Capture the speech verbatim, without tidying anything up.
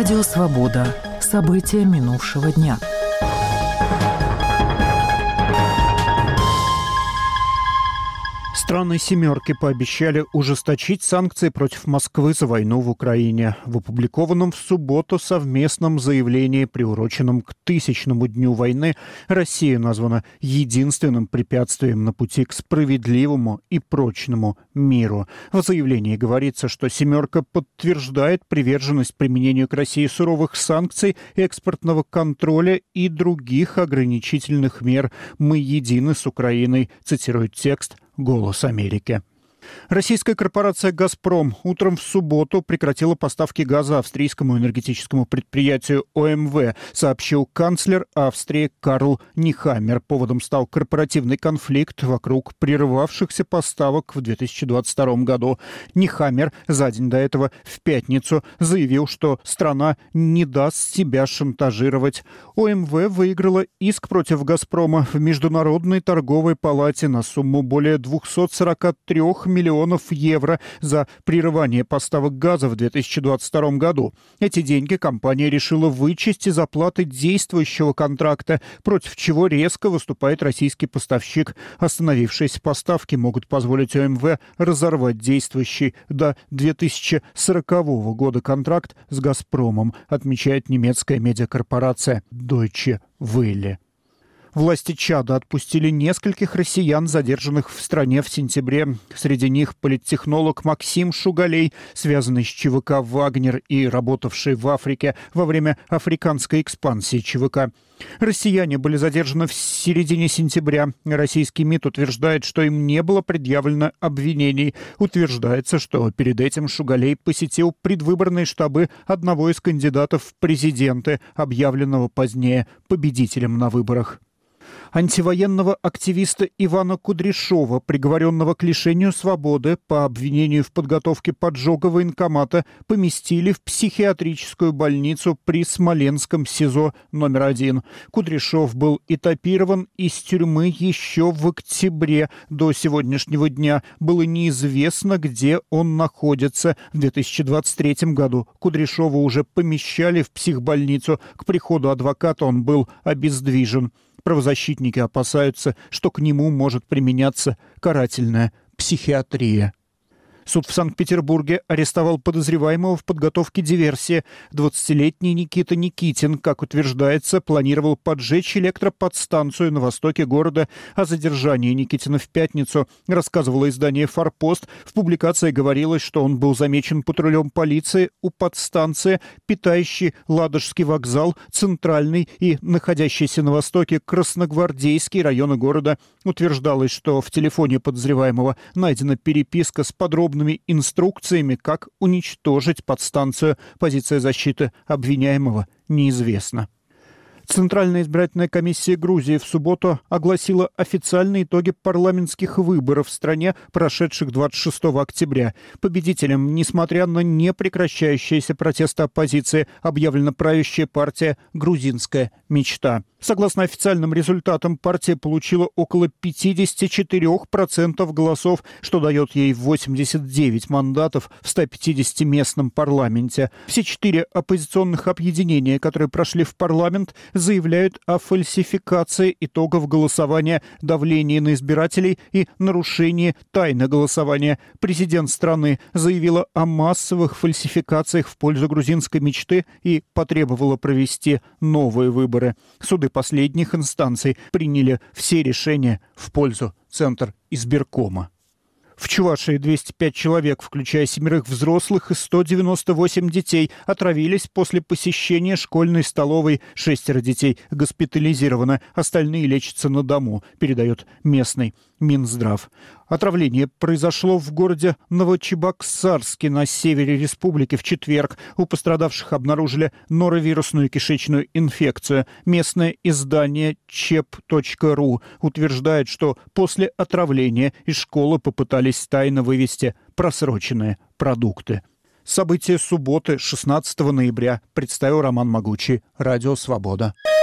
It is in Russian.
Радио «Свобода». События минувшего дня. Страны «семерки» пообещали ужесточить санкции против Москвы за войну в Украине. В опубликованном в субботу совместном заявлении, приуроченном к тысячному дню войны, Россия названа единственным препятствием на пути к справедливому и прочному миру. В заявлении говорится, что «семерка» подтверждает приверженность применению к России суровых санкций, экспортного контроля и других ограничительных мер. «Мы едины с Украиной», цитирует текст «Голос Америки». Российская корпорация «Газпром» утром в субботу прекратила поставки газа австрийскому энергетическому предприятию О Эм вэ, сообщил канцлер Австрии Карл Нехаммер. Поводом стал корпоративный конфликт вокруг прерывавшихся поставок в две тысячи двадцать втором году. Нехаммер за день до этого в пятницу заявил, что страна не даст себя шантажировать. О Эм вэ выиграла иск против «Газпрома» в Международной торговой палате на сумму более двухсот сорока трёх миллионов евро за прерывание поставок газа в две тысячи двадцать втором году. Эти деньги компания решила вычесть из оплаты действующего контракта, против чего резко выступает российский поставщик. Остановившиеся поставки могут позволить О Эм вэ разорвать действующий до две тысячи сорокового года контракт с «Газпромом», отмечает немецкая медиакорпорация Deutsche Welle. Власти Чада отпустили нескольких россиян, задержанных в стране в сентябре. Среди них политтехнолог Максим Шугалей, связанный с ЧВК «Вагнер» и работавший в Африке во время африканской экспансии ЧВК. Россияне были задержаны в середине сентября. Российский МИД утверждает, что им не было предъявлено обвинений. Утверждается, что перед этим Шугалей посетил предвыборные штабы одного из кандидатов в президенты, объявленного позднее победителем на выборах. Антивоенного активиста Ивана Кудряшова, приговоренного к лишению свободы по обвинению в подготовке поджога военкомата, поместили в психиатрическую больницу при Смоленском СИЗО номер один. Кудряшов был этапирован из тюрьмы еще в октябре. До сегодняшнего дня было неизвестно, где он находится. В две тысячи двадцать третьем году Кудряшова уже помещали в психбольницу. К приходу адвоката он был обездвижен. Правозащитники опасаются, что к нему может применяться карательная психиатрия. Суд в Санкт-Петербурге арестовал подозреваемого в подготовке диверсии. двадцатилетний Никита Никитин, как утверждается, планировал поджечь электроподстанцию на востоке города. О задержании Никитина в пятницу рассказывало издание «Форпост». В публикации говорилось, что он был замечен патрулем полиции у подстанции, питающей Ладожский вокзал, Центральный и находящийся на востоке Красногвардейский районы города. Утверждалось, что в телефоне подозреваемого найдена переписка с подробными инструкциями, как уничтожить подстанцию. Позиция защиты обвиняемого неизвестна. Центральная избирательная комиссия Грузии в субботу огласила официальные итоги парламентских выборов в стране, прошедших двадцать шестого октября. Победителем, несмотря на непрекращающиеся протесты оппозиции, объявлена правящая партия «Грузинская мечта». Согласно официальным результатам, партия получила около пятьдесят четыре процента голосов, что дает ей восемьдесят девять мандатов в ста пятидесяти местном парламенте. Все четыре оппозиционных объединения, которые прошли в парламент, заявляют о фальсификации итогов голосования, давлении на избирателей и нарушении тайны голосования. Президент страны заявила о массовых фальсификациях в пользу грузинской мечты и потребовала провести новые выборы. Суды последних инстанций приняли все решения в пользу Центризбиркома. В Чувашии двести пять человек, включая семерых взрослых и сто девяносто восемь детей, отравились после посещения школьной столовой. Шестеро детей госпитализировано, остальные лечатся на дому, передает местный Минздрав. Отравление произошло в городе Новочебоксарске на севере республики в четверг. У пострадавших обнаружили норовирусную кишечную инфекцию. Местное издание чеп точка ру утверждает, что после отравления из школы попытались тайно вывести просроченные продукты. События субботы, шестнадцатого ноября, представил Роман Могучий. Радио «Свобода».